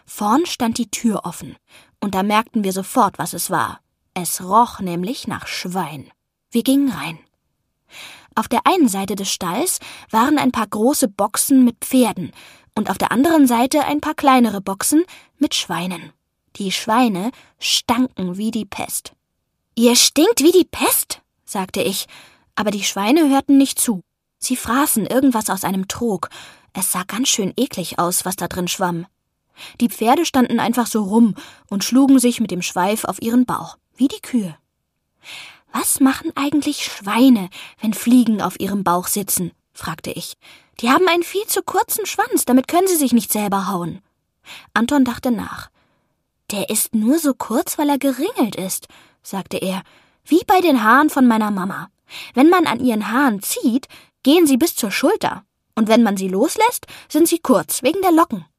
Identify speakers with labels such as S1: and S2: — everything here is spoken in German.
S1: Vorn stand die Tür offen. Und da merkten wir sofort, was es war. Es roch nämlich nach Schwein. Wir gingen rein. Auf der einen Seite des Stalls waren ein paar große Boxen mit Pferden und auf der anderen Seite ein paar kleinere Boxen mit Schweinen. Die Schweine stanken wie die Pest. »Ihr stinkt wie die Pest«, sagte ich, aber die Schweine hörten nicht zu. Sie fraßen irgendwas aus einem Trog. Es sah ganz schön eklig aus, was da drin schwamm. Die Pferde standen einfach so rum und schlugen sich mit dem Schweif auf ihren Bauch, wie die Kühe. »Was machen eigentlich Schweine, wenn Fliegen auf ihrem Bauch sitzen?« fragte ich. »Die haben einen viel zu kurzen Schwanz, damit können sie sich nicht selber hauen.« Anton dachte nach. »Der ist nur so kurz, weil er geringelt ist«, sagte er, »wie bei den Haaren von meiner Mama. Wenn man an ihren Haaren zieht, gehen sie bis zur Schulter. Und wenn man sie loslässt, sind sie kurz, wegen der Locken.«